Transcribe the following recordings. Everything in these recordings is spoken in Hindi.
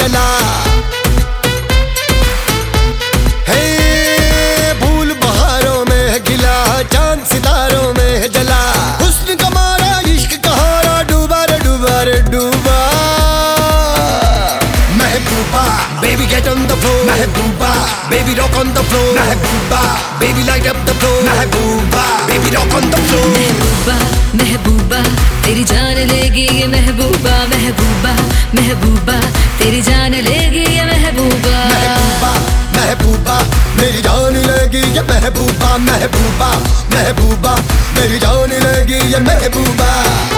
चला। हे फूल बहारों में खिला, चांद सितारों में जला। हुस्न का मारा इश्क का हारा, डूबा रे डूबा रे डूबा। महबूबा baby get on the floor, Mehbooba baby rock on the floor, Mehbooba baby light up the floor, Mehbooba baby rock on the floor। महबूबा महबूबा तेरी जान लेगी ये महबूबा, महबूबा महबूबा तेरी जान लेगी ये महबूबा। महबूबा महबूबा मेरी जान लेगी ये महबूबा, महबूबा महबूबा मेरी जान लेगी ये महबूबा।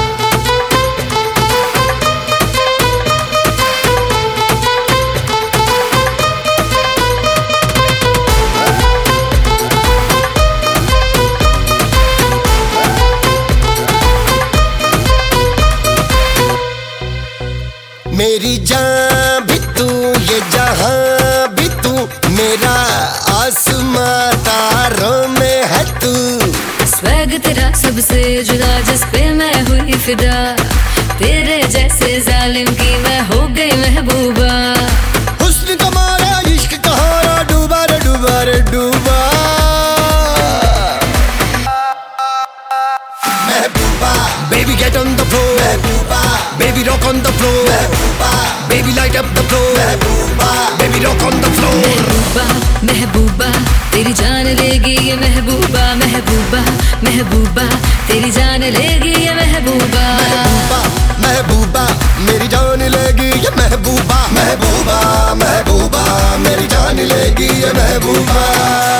मेरी जान भी तू, ये जहां भी तू, मेरा आसमां तारों में है तू। स्वैग तेरा सबसे जुदा, जिस पे मैं हुई फिदा, तेरे जैसे जालिम की मैं हो गई महबूबा। हुस्न का मारा इश्क का हारा, डूबा रे डूबा रे डूबा। महबूबा baby get on the floor, Mehbooba baby rock on the floor, Mehbooba baby light up the floor, Mehbooba baby rock on the floor। महबूबा महबूबा तेरी जान लेगी ये महबूबा, महबूबा महबूबा तेरी जान लेगी ये महबूबा। महबूबा महबूबा मेरी जान लेगी ये महबूबा, महबूबा महबूबा मेरी जान लेगी ये महबूबा।